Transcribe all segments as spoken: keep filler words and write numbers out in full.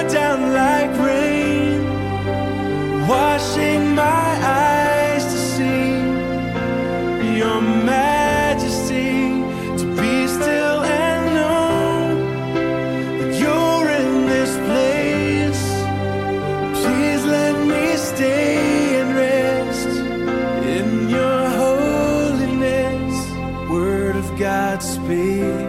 pour down like rain, washing my eyes to see your majesty, to be still and know that you're in this place. Please let me stay and rest in your holiness. Word of God, speak.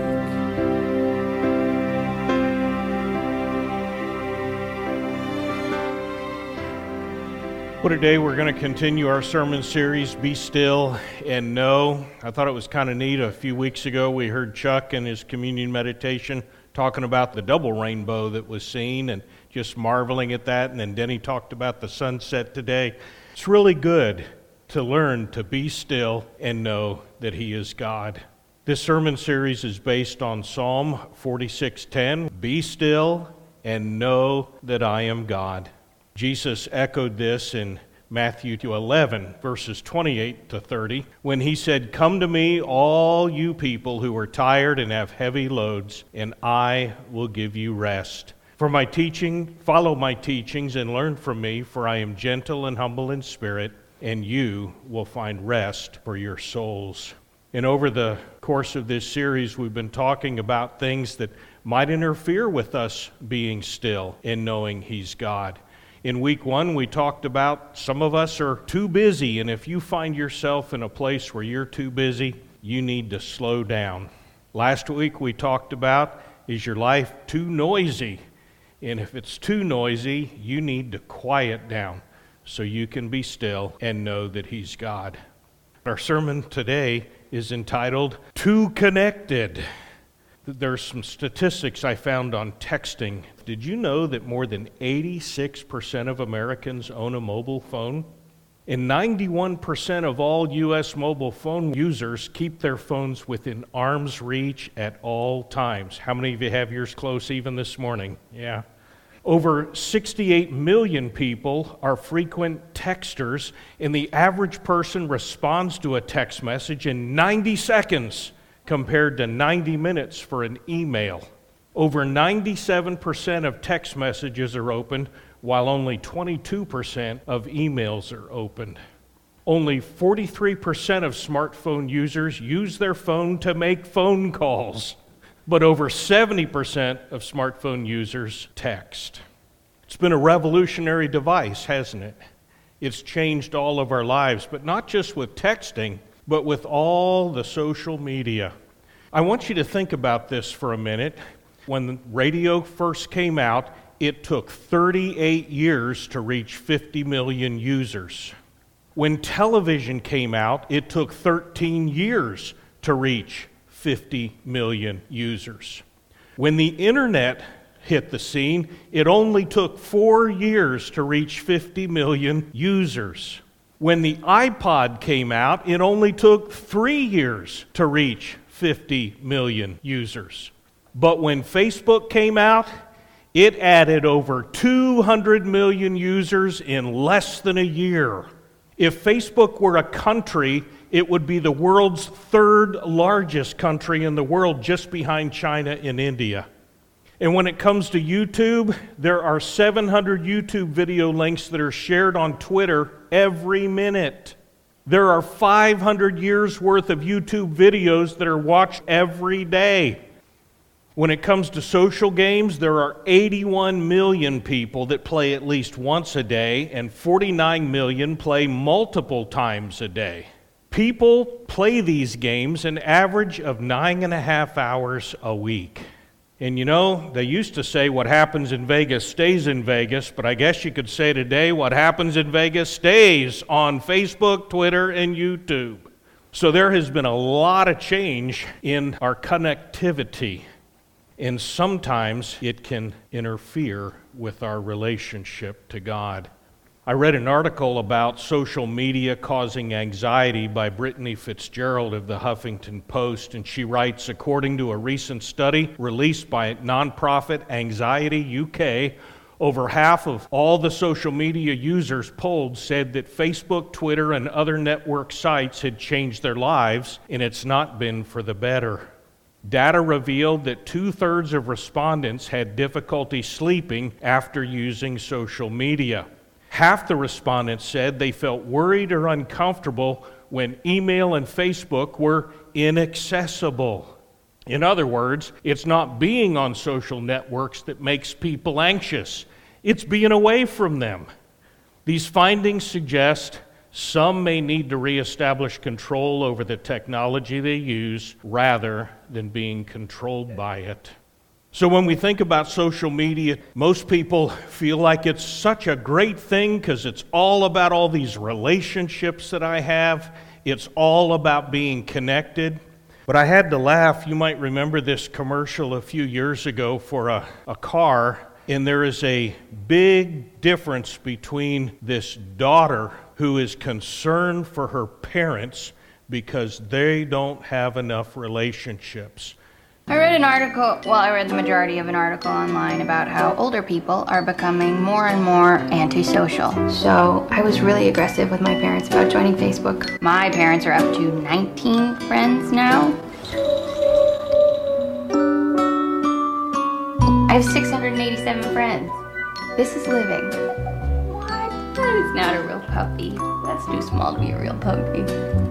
Well, today we're going to continue our sermon series, Be Still and Know. I thought it was kind of neat. A few weeks ago we heard Chuck in his communion meditation talking about the double rainbow that was seen and just marveling at that. And then Denny talked about the sunset today. It's really good to learn to be still and know that He is God. This sermon series is based on Psalm forty-six ten. Be still and know that I am God. Jesus echoed this in Matthew eleven, verses twenty-eight to thirty, when He said, "Come to me, all you people who are tired and have heavy loads, and I will give you rest. For my teaching, follow my teachings and learn from me, for I am gentle and humble in spirit, and you will find rest for your souls." And over the course of this series, we've been talking about things that might interfere with us being still and knowing He's God. In week one, we talked about some of us are too busy, and if you find yourself in a place where you're too busy, you need to slow down. Last week, we talked about, is your life too noisy? And if it's too noisy, you need to quiet down so you can be still and know that He's God. Our sermon today is entitled, Too Connected. There's some statistics I found on texting. Did you know that more than eighty-six percent of Americans own a mobile phone? And ninety-one percent of all U S mobile phone users keep their phones within arm's reach at all times. How many of you have yours close even this morning? Yeah. Over sixty-eight million people are frequent texters, and the average person responds to a text message in ninety seconds. Compared to ninety minutes for an email. Over ninety-seven percent of text messages are opened, while only twenty-two percent of emails are opened. Only forty-three percent of smartphone users use their phone to make phone calls, but over seventy percent of smartphone users text. It's been a revolutionary device, hasn't it? It's changed all of our lives, but not just with texting, but with all the social media. I want you to think about this for a minute. When the radio first came out, it took thirty-eight years to reach fifty million users. When television came out, it took thirteen years to reach fifty million users. When the internet hit the scene, it only took four years to reach fifty million users. When the iPod came out, it only took three years to reach fifty million users. But when Facebook came out, it added over two hundred million users in less than a year. If Facebook were a country, it would be the world's third largest country in the world, just behind China and India. And when it comes to YouTube, there are seven hundred YouTube video links that are shared on Twitter every minute. There are five hundred years worth of YouTube videos that are watched every day. When it comes to social games, there are eighty-one million people that play at least once a day, and forty-nine million play multiple times a day. People play these games an average of nine and a half hours a week. And you know, they used to say what happens in Vegas stays in Vegas, but I guess you could say today what happens in Vegas stays on Facebook, Twitter, and YouTube. So there has been a lot of change in our connectivity, and sometimes it can interfere with our relationship to God. I read an article about social media causing anxiety by Brittany Fitzgerald of the Huffington Post, and she writes, according to a recent study released by nonprofit Anxiety U K, over half of all the social media users polled said that Facebook, Twitter, and other network sites had changed their lives, and it's not been for the better. Data revealed that two-thirds of respondents had difficulty sleeping after using social media. Half the respondents said they felt worried or uncomfortable when email and Facebook were inaccessible. In other words, it's not being on social networks that makes people anxious. It's being away from them. These findings suggest some may need to reestablish control over the technology they use rather than being controlled by it. So when we think about social media, most people feel like it's such a great thing because it's all about all these relationships that I have. It's all about being connected. But I had to laugh. You might remember this commercial a few years ago for a, a car, and there is a big difference between this daughter who is concerned for her parents because they don't have enough relationships. I read an article, well, I read the majority of an article online about how older people are becoming more and more antisocial. So I was really aggressive with my parents about joining Facebook. My parents are up to nineteen friends now. I have six hundred eighty-seven friends. This is living. What? That is not a real puppy. That's too small to be a real puppy.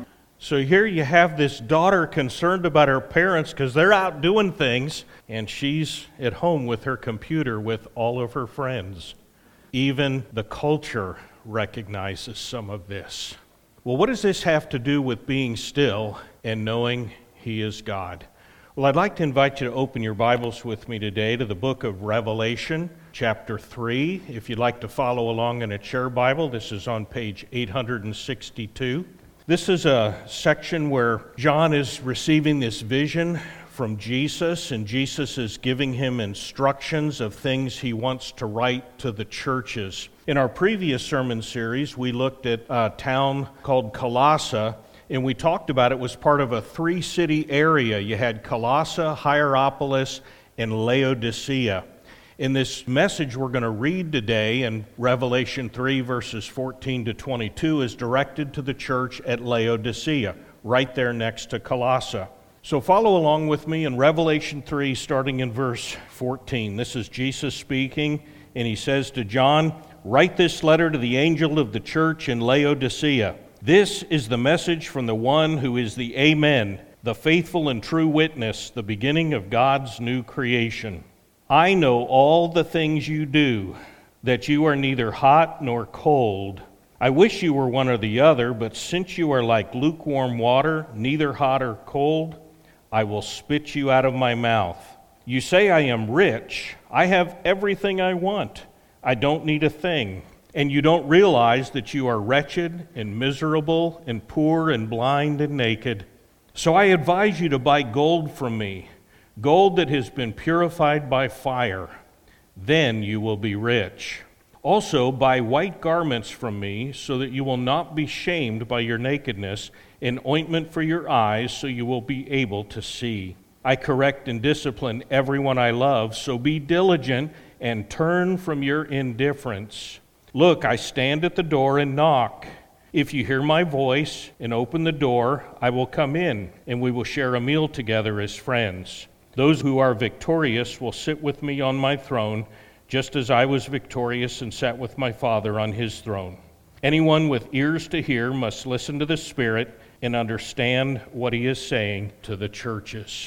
So here you have this daughter concerned about her parents because they're out doing things, and she's at home with her computer with all of her friends. Even the culture recognizes some of this. Well, what does this have to do with being still and knowing He is God? Well, I'd like to invite you to open your Bibles with me today to the book of Revelation, chapter three. If you'd like to follow along in a chair Bible, this is on page eight hundred sixty-two. This is a section where John is receiving this vision from Jesus, and Jesus is giving him instructions of things he wants to write to the churches. In our previous sermon series, we looked at a town called Colossae, and we talked about it was part of a three-city area. You had Colossae, Hierapolis, and Laodicea. In this message we're going to read today in Revelation three, verses fourteen to twenty-two, is directed to the church at Laodicea, right there next to Colossae. So follow along with me in Revelation three, starting in verse fourteen. This is Jesus speaking, and he says to John, "Write this letter to the angel of the church in Laodicea. This is the message from the one who is the Amen, the faithful and true witness, the beginning of God's new creation. I know all the things you do, that you are neither hot nor cold. I wish you were one or the other, but since you are like lukewarm water, neither hot or cold, I will spit you out of my mouth. You say I am rich. I have everything I want. I don't need a thing. And you don't realize that you are wretched and miserable and poor and blind and naked. So I advise you to buy gold from me, gold that has been purified by fire. Then you will be rich. Also, buy white garments from me so that you will not be shamed by your nakedness, and ointment for your eyes so you will be able to see. I correct and discipline everyone I love, so be diligent and turn from your indifference. Look, I stand at the door and knock. If you hear my voice and open the door, I will come in, and we will share a meal together as friends. Those who are victorious will sit with me on my throne, just as I was victorious and sat with my Father on his throne. Anyone with ears to hear must listen to the Spirit and understand what he is saying to the churches."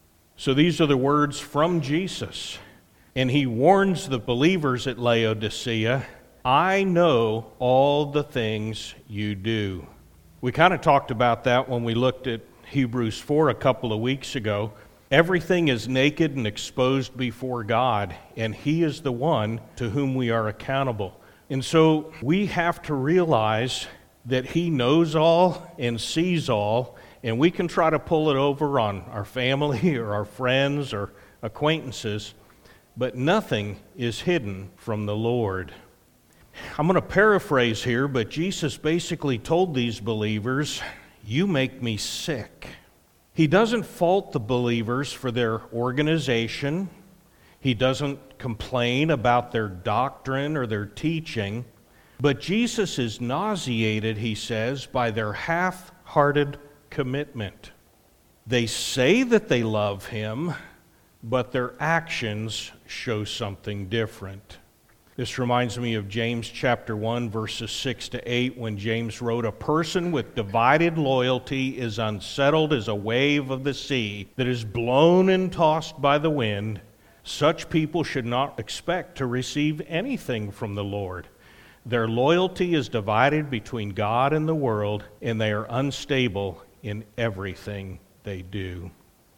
So these are the words from Jesus, and he warns the believers at Laodicea, I know all the things you do. We kind of talked about that when we looked at Hebrews four a couple of weeks ago. Everything is naked and exposed before God, and he is the one to whom we are accountable. And so we have to realize that he knows all and sees all, and we can try to pull it over on our family or our friends or acquaintances, but nothing is hidden from the Lord. I'm going to paraphrase here, but Jesus basically told these believers, you make me sick. He doesn't fault the believers for their organization. He doesn't complain about their doctrine or their teaching. But Jesus is nauseated, he says, by their half-hearted commitment. They say that they love him, but their actions show something different. This reminds me of James chapter one, verses six to eight, when James wrote, "A person with divided loyalty is unsettled as a wave of the sea that is blown and tossed by the wind. Such people should not expect to receive anything from the Lord. Their loyalty is divided between God and the world, and they are unstable in everything they do."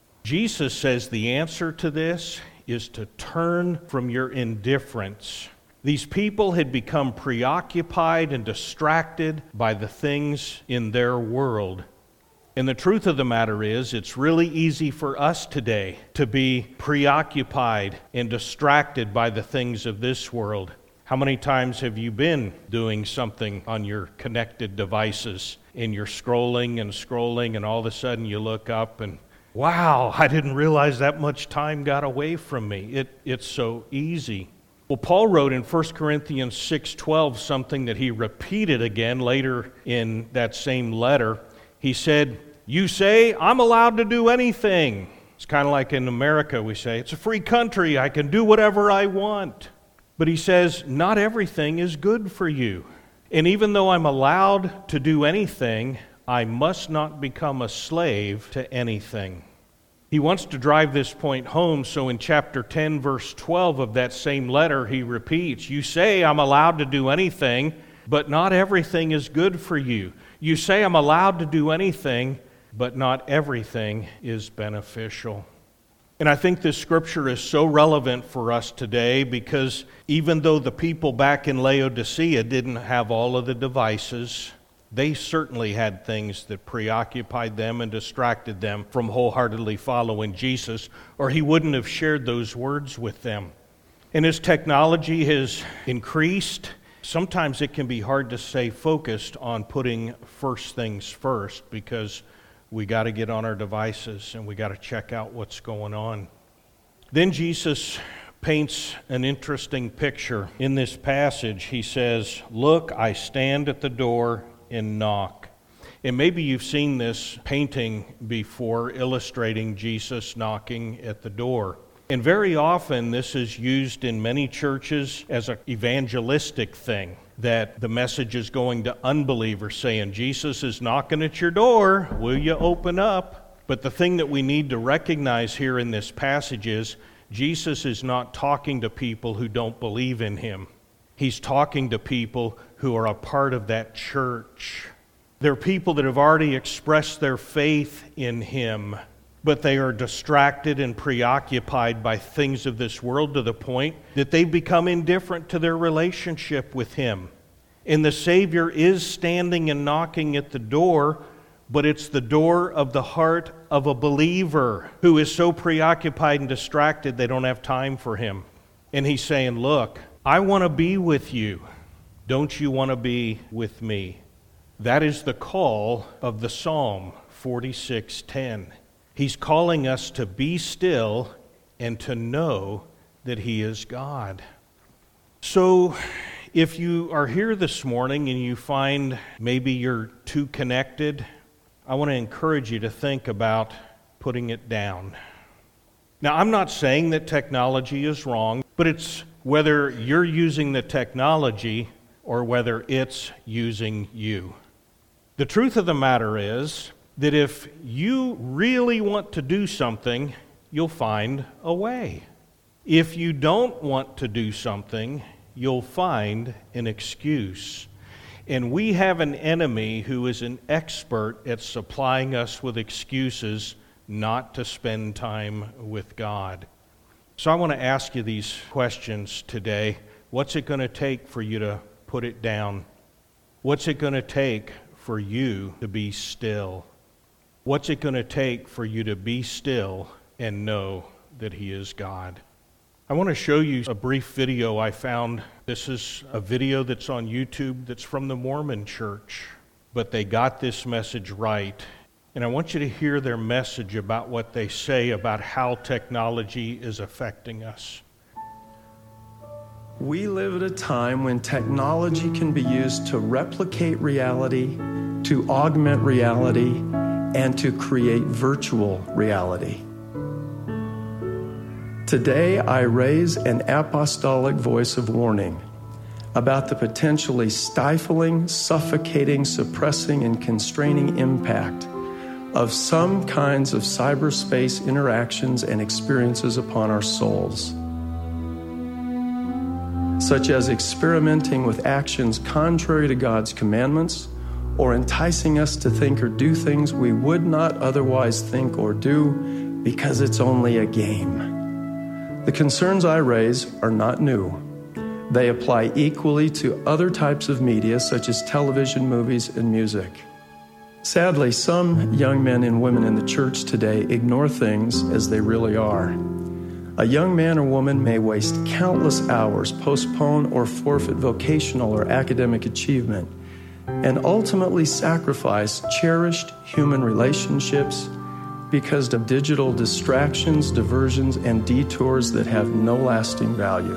Jesus says the answer to this is to turn from your indifference. These people had become preoccupied and distracted by the things in their world. And the truth of the matter is, it's really easy for us today to be preoccupied and distracted by the things of this world. How many times have you been doing something on your connected devices and you're scrolling and scrolling, and all of a sudden you look up and, wow, I didn't realize that much time got away from me. It, it's so easy. Well, Paul wrote in First Corinthians six twelve something that he repeated again later in that same letter. He said, "You say, I'm allowed to do anything." It's kind of like in America we say, it's a free country, I can do whatever I want. But he says, not everything is good for you. And even though I'm allowed to do anything, I must not become a slave to anything. He wants to drive this point home, so in chapter ten, verse twelve of that same letter, he repeats, "You say I'm allowed to do anything, but not everything is good for you. You say I'm allowed to do anything, but not everything is beneficial." And I think this scripture is so relevant for us today because even though the people back in Laodicea didn't have all of the devices, they certainly had things that preoccupied them and distracted them from wholeheartedly following Jesus, or he wouldn't have shared those words with them. And as technology has increased, sometimes it can be hard to stay focused on putting first things first because we got to get on our devices and we got to check out what's going on. Then Jesus paints an interesting picture. In this passage, he says, "Look, I stand at the door and knock." And maybe you've seen this painting before illustrating Jesus knocking at the door. And very often this is used in many churches as an evangelistic thing, that the message is going to unbelievers saying, Jesus is knocking at your door, will you open up? But the thing that we need to recognize here in this passage is Jesus is not talking to people who don't believe in him. He's talking to people who are a part of that church. They're people that have already expressed their faith in him, but they are distracted and preoccupied by things of this world to the point that they've become indifferent to their relationship with him. And the Savior is standing and knocking at the door, but it's the door of the heart of a believer who is so preoccupied and distracted they don't have time for him. And he's saying, look, I want to be with you. Don't you want to be with me? That is the call of the Psalm forty-six ten. He's calling us to be still and to know that he is God. So if you are here this morning and you find maybe you're too connected, I want to encourage you to think about putting it down. Now, I'm not saying that technology is wrong, but it's whether you're using the technology or whether it's using you. The truth of the matter is that if you really want to do something, you'll find a way. If you don't want to do something, you'll find an excuse. And we have an enemy who is an expert at supplying us with excuses not to spend time with God. So I want to ask you these questions today. What's it going to take for you to put it down? What's it going to take for you to be still? What's it going to take for you to be still and know that he is God? I want to show you a brief video I found. This is a video that's on YouTube that's from the Mormon Church, but they got this message right. And I want you to hear their message about what they say about how technology is affecting us. We live at a time when technology can be used to replicate reality, to augment reality, and to create virtual reality. Today, I raise an apostolic voice of warning about the potentially stifling, suffocating, suppressing, and constraining impact of some kinds of cyberspace interactions and experiences upon our souls, such as experimenting with actions contrary to God's commandments, or enticing us to think or do things we would not otherwise think or do because it's only a game. The concerns I raise are not new. They apply equally to other types of media, such as television, movies, and music. Sadly, some young men and women in the church today ignore things as they really are. A young man or woman may waste countless hours, postpone or forfeit vocational or academic achievement, and ultimately sacrifice cherished human relationships because of digital distractions, diversions, and detours that have no lasting value.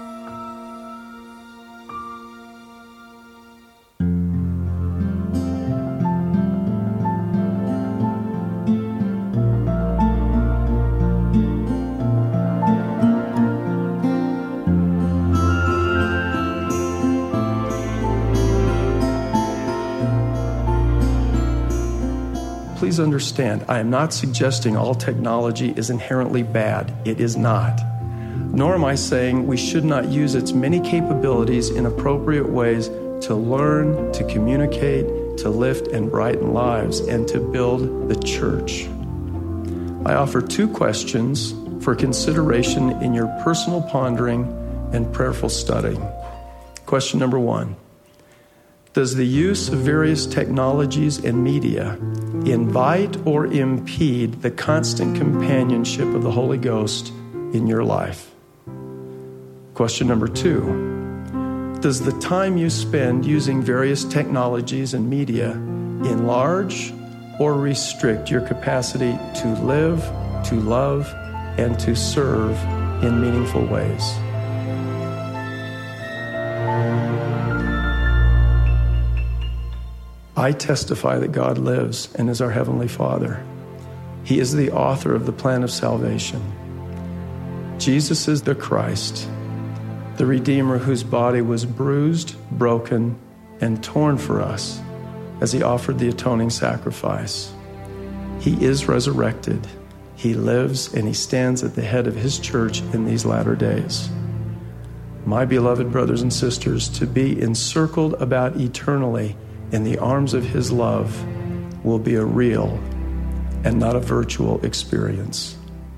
Please understand, I am not suggesting all technology is inherently bad. It is not. Nor am I saying we should not use its many capabilities in appropriate ways to learn, to communicate, to lift and brighten lives, and to build the church. I offer two questions for consideration in your personal pondering and prayerful studying. Question number one. Does the use of various technologies and media invite or impede the constant companionship of the Holy Ghost in your life? Question number two. Does the time you spend using various technologies and media enlarge or restrict your capacity to live, to love, and to serve in meaningful ways? I testify that God lives and is our Heavenly Father. He is the author of the plan of salvation. Jesus is the Christ, the Redeemer whose body was bruised, broken, and torn for us as he offered the atoning sacrifice. He is resurrected. He lives and he stands at the head of his church in these latter days. My beloved brothers and sisters, to be encircled about eternally in the arms of his love will be a real and not a virtual experience.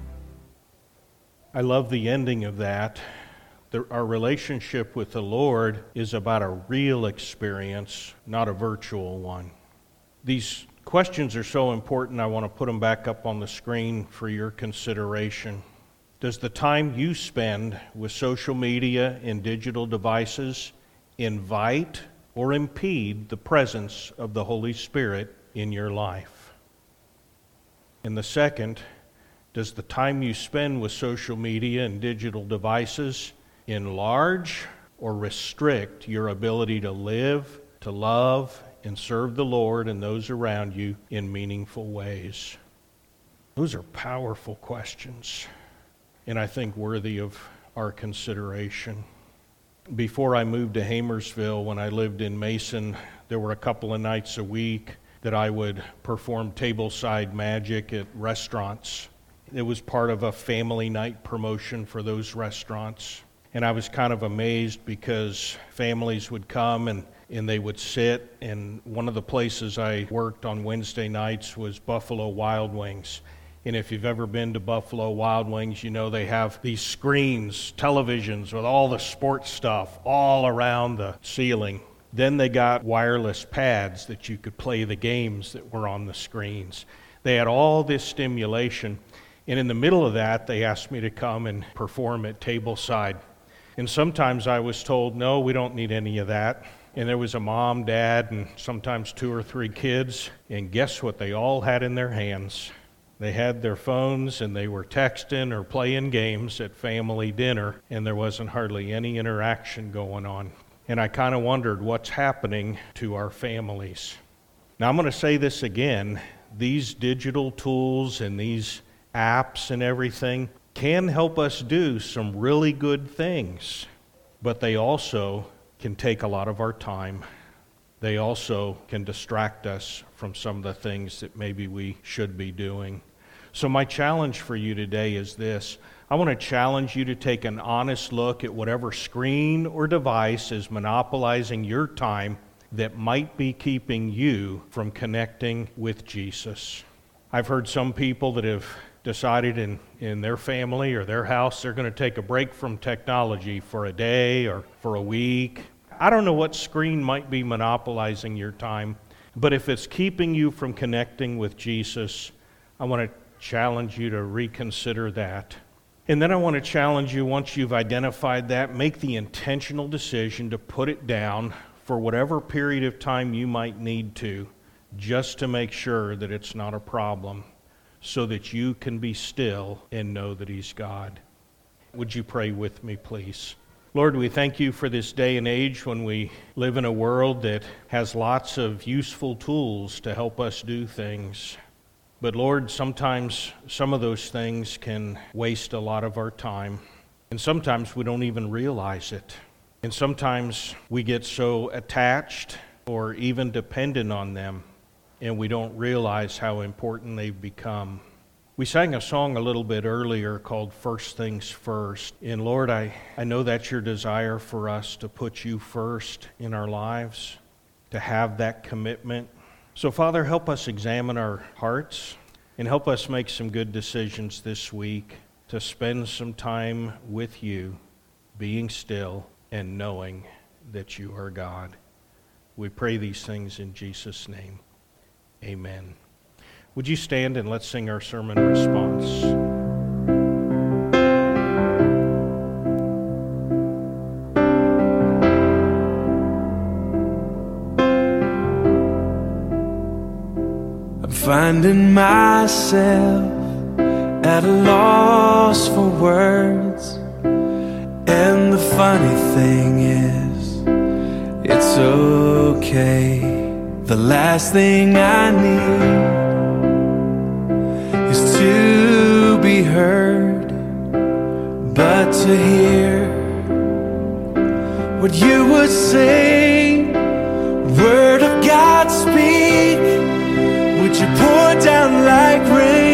I love the ending of that. The, our relationship with the Lord is about a real experience, not a virtual one. These questions are so important, I want to put them back up on the screen for your consideration. Does the time you spend with social media and digital devices invite or impede the presence of the Holy Spirit in your life? And the second, does the time you spend with social media and digital devices enlarge or restrict your ability to live, to love, and serve the Lord and those around you in meaningful ways? Those are powerful questions, and I think worthy of our consideration. Before I moved to Hamersville, when I lived in Mason, there were a couple of nights a week that I would perform tableside magic at restaurants. It was part of a family night promotion for those restaurants. And I was kind of amazed because families would come and, and they would sit, and one of the places I worked on Wednesday nights was Buffalo Wild Wings. And if you've ever been to Buffalo Wild Wings, you know they have these screens, televisions with all the sports stuff all around the ceiling. Then they got wireless pads that you could play the games that were on the screens. They had all this stimulation. And in the middle of that, they asked me to come and perform at tableside. And sometimes I was told, no, we don't need any of that. And there was a mom, dad, and sometimes two or three kids. And guess what they all had in their hands? They had their phones and they were texting or playing games at family dinner, and there wasn't hardly any interaction going on. And I kind of wondered what's happening to our families. Now I'm going to say this again. these digital tools and these apps and everything can help us do some really good things, but they also can take a lot of our time. They also can distract us from some of the things that maybe we should be doing. So my challenge for you today is this. I want to challenge you to take an honest look at whatever screen or device is monopolizing your time that might be keeping you from connecting with Jesus. I've heard some people that have decided in, in their family or their house they're going to take a break from technology for a day or for a week. I don't know what screen might be monopolizing your time, but if it's keeping you from connecting with Jesus, I want to challenge you to reconsider that. And then I want to challenge you, once you've identified that, make the intentional decision to put it down for whatever period of time you might need to, just to make sure that it's not a problem, so that you can be still and know that He's God. Would you pray with me, please? Lord, we thank you for this day and age when we live in a world that has lots of useful tools to help us do things. But Lord, sometimes some of those things can waste a lot of our time. And sometimes we don't even realize it. And sometimes we get so attached or even dependent on them, and we don't realize how important they've become. We sang a song a little bit earlier called First Things First. And Lord, I, I know that's your desire for us to put you first in our lives, to have that commitment. So Father, help us examine our hearts and help us make some good decisions this week to spend some time with you, being still and knowing that you are God. We pray these things in Jesus' name. Amen. Would you stand and let's sing our sermon response? I'm finding myself at a loss for words, and the funny thing is, it's okay. The last thing I need is to be heard, but to hear what you would say. Word of God, speak. Would you pour down like rain?